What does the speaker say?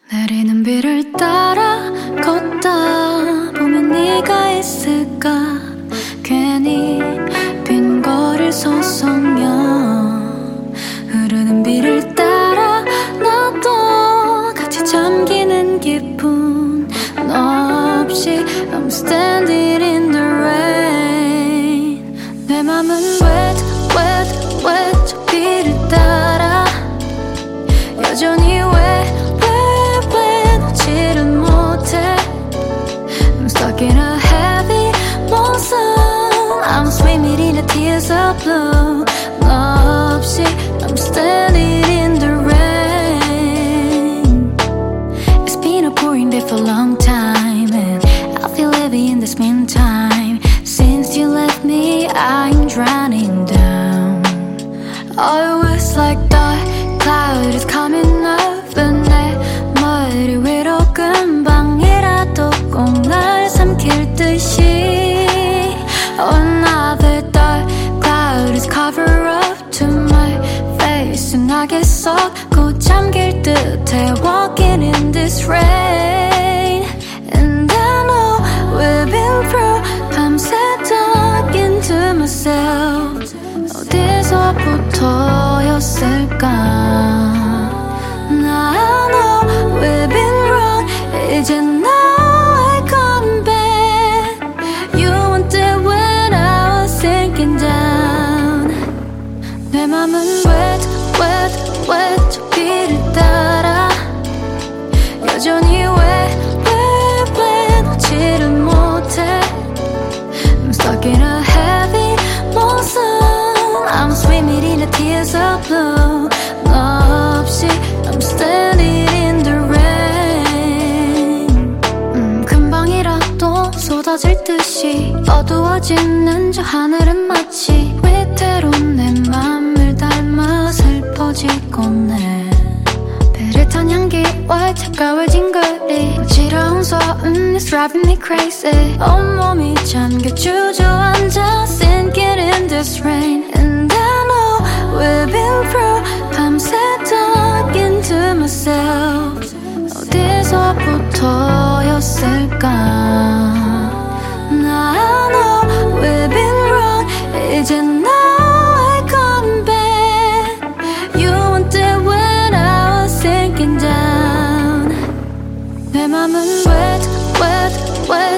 내리는 비를 따라 걷다 보면 네가 있을까. 괜히 빈 거리를 서성여 흐르는 비를 따라 나도 같이 잠기는 기분. 너 없이 I'm standing in the rain. 내 맘은 wet wet wet 저 비를 따라 여전히 왜 놓지를 못해. I'm stuck in a heavy motion. I'm swimming in the tears of blue. 너 없이 I'm standing in the rain. It's been a boring day for a long time, and I feel heavy in this meantime. Since you left me, I'm drowning down. Always like dark cloud is coming up, and 내 머리 위로 금방이라도 꼭 날 삼킬 듯이. Another dark cloud is cover up to my face. 나게 썩고 잠길 듯해 walking in this rain. And I know we've been through 밤새 dug into myself. 어디서부터였을까. I know we've been wrong. 이제 now I come back. You weren't there when I was sinking down. 내 맘은 wet wet wet 저 비를 따라 여전히 왜 놓지를 못해. I'm stuck in a heavy motion. I'm swimming in the tears of blue. 너 없이 I'm standing in the rain. 금방이라도 쏟아질 듯이 어두워지는 저 하늘은 마치 위태로운 내 맘을 닮아 슬퍼지곤 해. 비릿한 향기와 차가워진 거리 어지러운 소음 is driving me crazy. 온몸이 잠겨 주저앉아 sinking in this rain. And I know we've been through 밤새 dug into myself. 어디서부터였을까. I know we've been wrong. 이제 now I come back. You weren't there when I was sinking down. 내 맘은 wet wet wet